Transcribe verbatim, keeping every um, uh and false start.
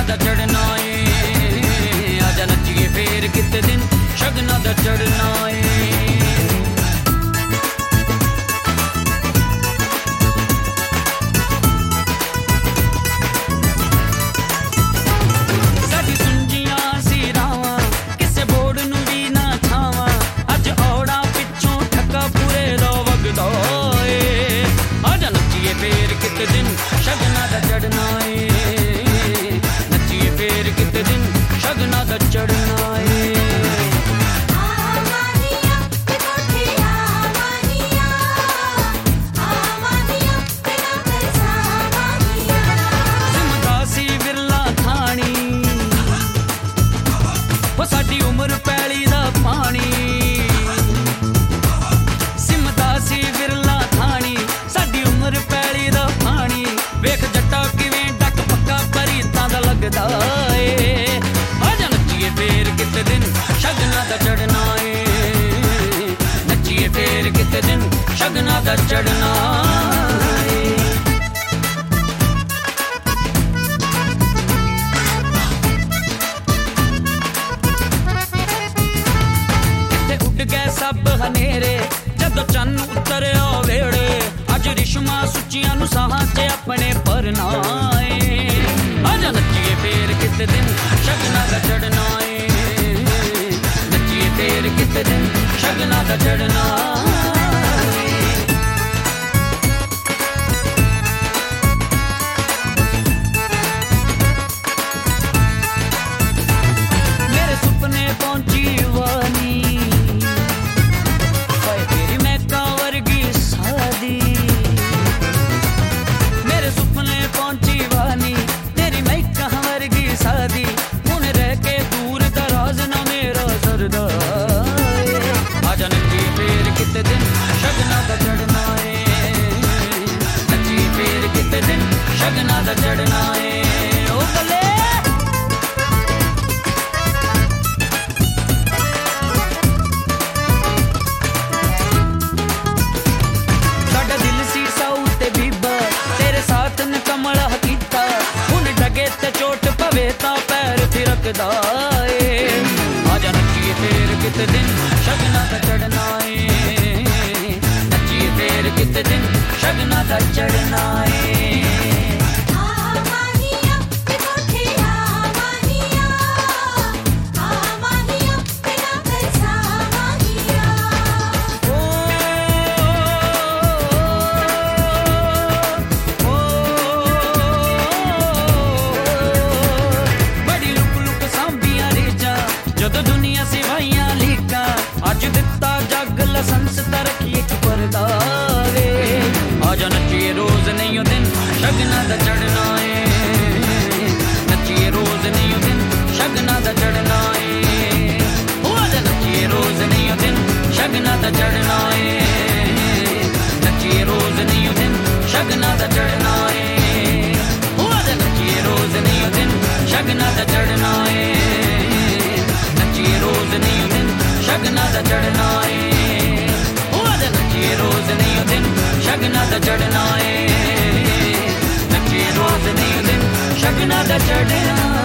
दा चढ़ना ए आजा नच्चिए फेर किते दिन शगना दा चढ़ना ए शगना दा चढ़ना ए नच्चिए फेर किते दिन शगना दा चढ़ना ए सिमदासी विरला थानी वो साडी उम्र पैली दा पानी सिमदासी विरला थानी साडी उम्र पैली दा पानी वेख जट्टा किवें डक पक्का परीतां दा लगदा ए आजा नच्चिए फेर किते दिन शगना दा चढ़ना ए नच्चिए फेर किते दिन शगना दा चढ़ना ए किते उड़ गए सब हनेरे जदों चन्न उतरिया वेड़े अज रिश्मा सुचियां नु साहां च अपने परनाए आजा नच्चिए फेर किते दिन शगना दा चढ़ना ए नच्चिए फेर किते दिन शगना दा चढ़ना मेरे सुपने पहुंची वानी शादी हुन रह के दूर दराज ना मेरा सरदा आजा नच्चिए फेर किते दिन शगना दा चढ़ना ए नच्चिए फेर किते दिन शगना दा चढ़ना ए ओ गले साडा दिल सी साऊ ते बीबा तेरे साथ न कमला कीता हुन डगे ते चोट पवे तां पैर थिरकदा ए आजा नच्चिए फेर किते दिन शगना दा चढ़ना ए नच्चिए फेर किते दिन शगना दा चढ़ना ए जदों दुनिया सिवाइयां लीका अज दिता जग लसंस तरक्की एक परदा वे आजा नच्चिए रोज नहीं दिन शगना दा चढ़ना ए नच्चिए रोज नहीं दिन शगना दा चढ़ना ए ओ आजा नच्चिए रोज नहीं दिन शगना दा चढ़ना ए नच्चिए रोज नहीं दिन शगना दा चढ़ना ए ओ आजा नच्चिए रोज नहीं दिन शगना दा चढ़ना ए रोज नहीं दिन शगना दा चढ़ना ए ओ आजा नच्चिए रोज नहीं दिन शगना दा चढ़ना ए नच्चिए रोज नहीं दिन शगना दा चढ़ना।